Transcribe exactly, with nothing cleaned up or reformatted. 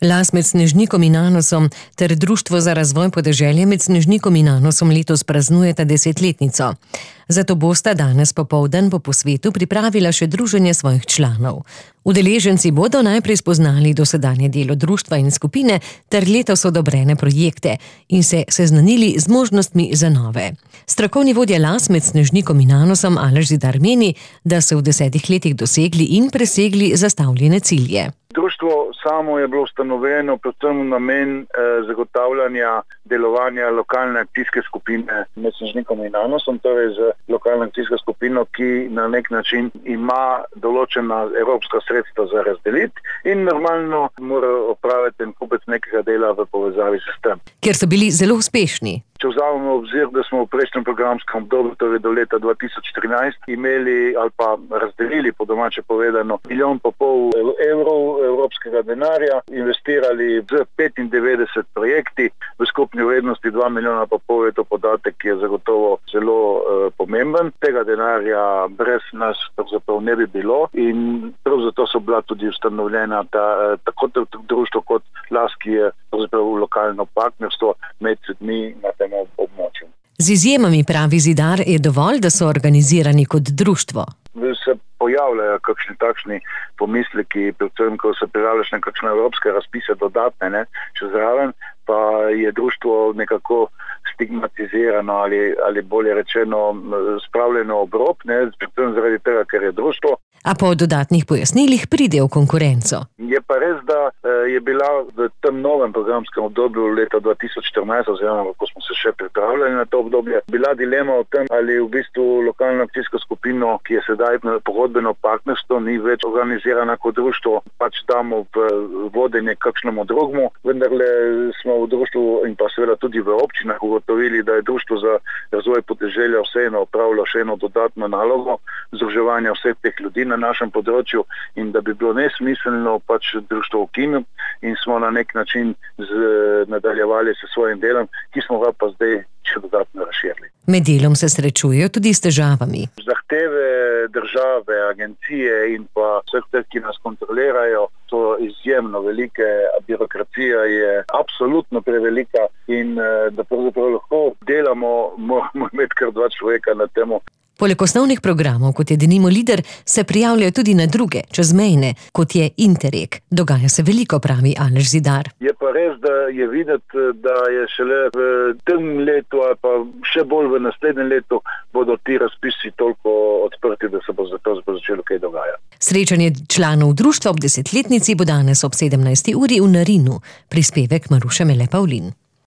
Las med Snežnikom in Anosom ter Društvo za razvoj podeželja med Snežnikom in Anosom letos praznujeta desetletnico. Zato bosta danes popoldan po posvetu pripravila še druženje svojih članov. Udeleženci bodo najprej spoznali dosedanje delo društva in skupine ter letos odobrene projekte in se seznanili z možnostmi za nove. Strokovni vodja Las med Snežnikom in Anosom Aleš Zidar meni, da so v desetih letih dosegli in presegli zastavljene cilje. Društvo samo je bilo ustanovljeno predvsem v namen eh, zagotavljanja delovanja lokalne akcijske skupine med Snežnikom in Anosom, torej z lokalno akcijsko skupino, ki na nek način ima določena evropska sredstva za razdeliti in normalno mora opraviti en kupec nekega dela v povezavi s tem. Ker so bili zelo uspešni. Če vzamemo obzir, da smo v prejšnjem programskem obdobju, torej do leta dva tisoč trinajst, imeli ali pa razdelili, po domače povedano, milijon pa pol evrov evropskega denarja, investirali v petindevetdeset projekti, v skupni vrednosti dva milijona pa pol je to podatek, ki je zagotovo zelo uh, pomemben. Tega denarja brez nas pravzaprav ne bi bilo in prav zato so bila tudi ustanovljena ta, uh, tako društvo kot Las, ki je pravzaprav lokalno partnerstvo med ljudmi na tem območju. Z izjemami, pravi Zidar, je dovolj, da so organizirani kot društvo. Se pojavljajo kakšni takšni pomisleki, predvsem, ko se prijavljaš na kakšne evropske razpise dodatne, ne, še zraven, pa je društvo nekako stigmatizirano ali, ali bolje rečeno spravljeno ob rob, ne, predvsem zaradi tega, ker je društvo. A po dodatnih pojasnilih pride v konkurenco. Je pa res, da je bila v tem novem programskem obdobju leta dva tisoč štirinajst, oziroma ko smo se še pripravljali na to obdobje, bila dilema o tem, ali v bistvu lokalno akcijsko skupino, ki je sedaj pogodbeno partnerstvo, ni več organizirana kot društvo, pač damo v vodenje kakšnemu drugmu, vendarle smo v društvu in pa seveda tudi v občinah ugotovili, da je društvo za razvoj podeželja vseeno opravilo še eno dodatno nalogo združevanja vseh teh ljudi na našem področju in da bi bilo nesmiselno pač društvo ukiniti in smo na nek način z, nadaljevali s svojim delom, ki smo ga pa zdaj še dodatno razširili. Med delom se srečujejo tudi s težavami. Zahteve države, agencije in pa vseh teh, ki nas kontrolirajo, so izjemno velike, a birokracija je absolutno prevelika in da pravzaprav lahko delamo, moramo imeti kar dva človeka na temo. Poleg osnovnih programov, kot je denimo Lider, se prijavljajo tudi na druge, čezmejne, kot je Interreg. Dogaja se veliko, pravi Aleš Zidar. Je pa res, da je videti, da je šele v tem letu ali pa še bolj v naslednjem letu bodo ti razpisi toliko odprti, da se bo zato začelo kaj dogajati. Srečanje članov društva ob desetletnici bo danes ob sedemnajsti uri v Narinu. Prispevek Maruše Mele Pavlin.